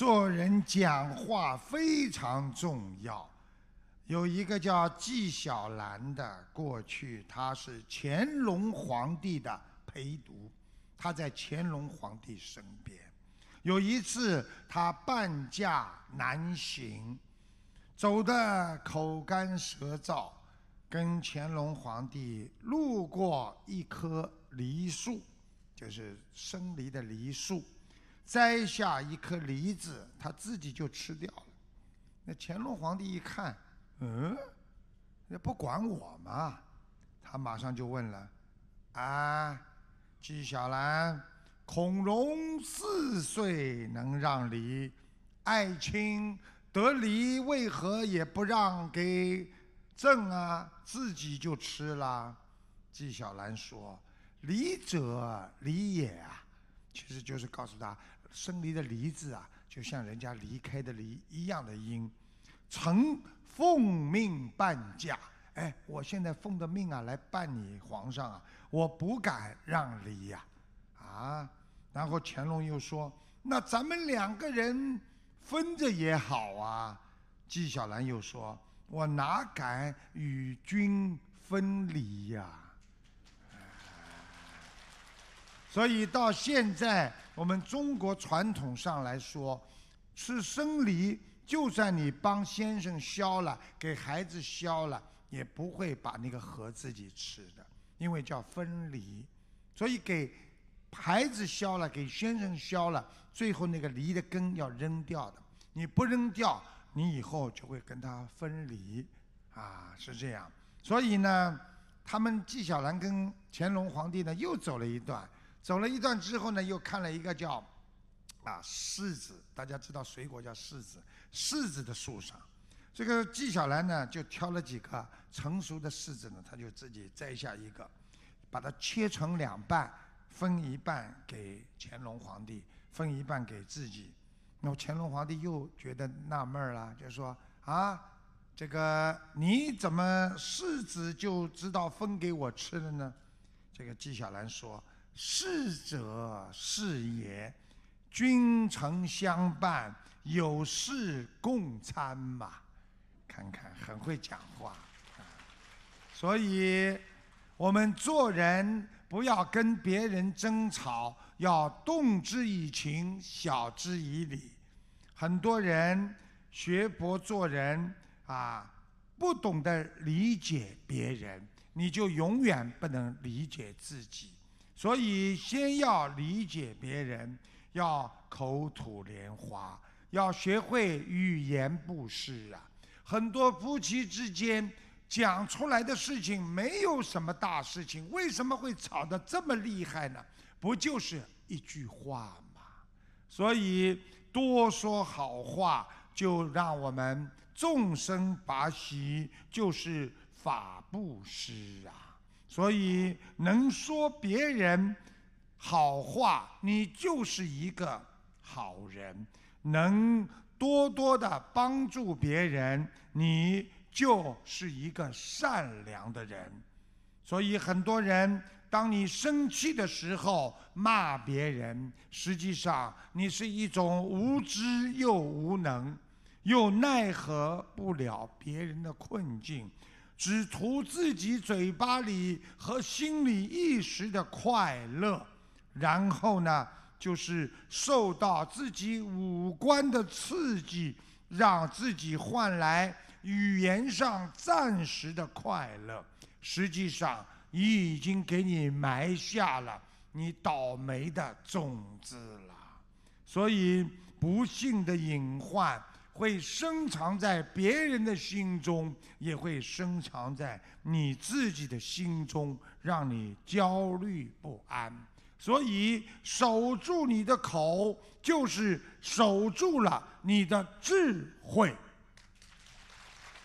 做人讲话非常重要。有一个叫纪晓岚的，过去他是乾隆皇帝的陪读，他在乾隆皇帝身边。有一次他半驾南行，走得口干舌燥，跟乾隆皇帝路过一棵梨树，就是生梨的梨树，摘下一颗梨子，他自己就吃掉了。那乾隆皇帝一看，那不管我嘛，他马上就问了：啊，纪晓岚，孔融4岁能让梨，爱卿得梨为何也不让给朕啊？自己就吃了。纪晓岚说：梨者梨也啊，其实就是告诉他，生梨的梨字啊，就像人家离开的离一样的音。臣奉命伴驾，哎，我现在奉的命啊，来伴你皇上啊，我不敢让梨呀，然后乾隆又说：那咱们2个人分着也好啊。纪晓岚又说：我哪敢与君分离呀。所以到现在我们中国传统上来说，吃生梨，就算你帮先生削了，给孩子削了，也不会把那个核自己吃的，因为叫分离。所以给孩子削了，给先生削了，最后那个梨的根要扔掉的，你不扔掉，你以后就会跟他分离，是这样。所以呢，他们纪晓岚跟乾隆皇帝呢又走了一段，之后呢，又看了一个叫柿子，大家知道水果叫柿子，柿子的树上，这个纪晓岚呢就挑了几个成熟的柿子呢，他就自己摘下一个，把它切成2半，分一半给乾隆皇帝，分一半给自己。那么乾隆皇帝又觉得纳闷了，就说：这个你怎么柿子就知道分给我吃了呢？这个纪晓岚说：柿者柿也，君臣相伴，有事共餐嘛。看看，很会讲话。所以我们做人不要跟别人争吵，要动之以情，晓之以理。很多人学佛做人不懂得理解别人，你就永远不能理解自己。所以先要理解别人，要口吐莲花，要学会语言布施啊。很多夫妻之间讲出来的事情没有什么大事情，为什么会吵得这么厉害呢？不就是一句话吗？所以多说好话，就让我们众生法喜，就是法布施啊。所以能说别人好话，你就是一个好人；能多多的帮助别人，你就是一个善良的人。所以很多人，当你生气的时候骂别人，实际上你是一种无知又无能，又奈何不了别人的困境，只图自己嘴巴里和心里一时的快乐，然后呢，就是受到自己五官的刺激，让自己换来语言上暂时的快乐，实际上已经给你埋下了你倒霉的种子了。所以不幸的隐患会深藏在别人的心中，也会深藏在你自己的心中，让你焦虑不安。所以守住你的口，就是守住了你的智慧。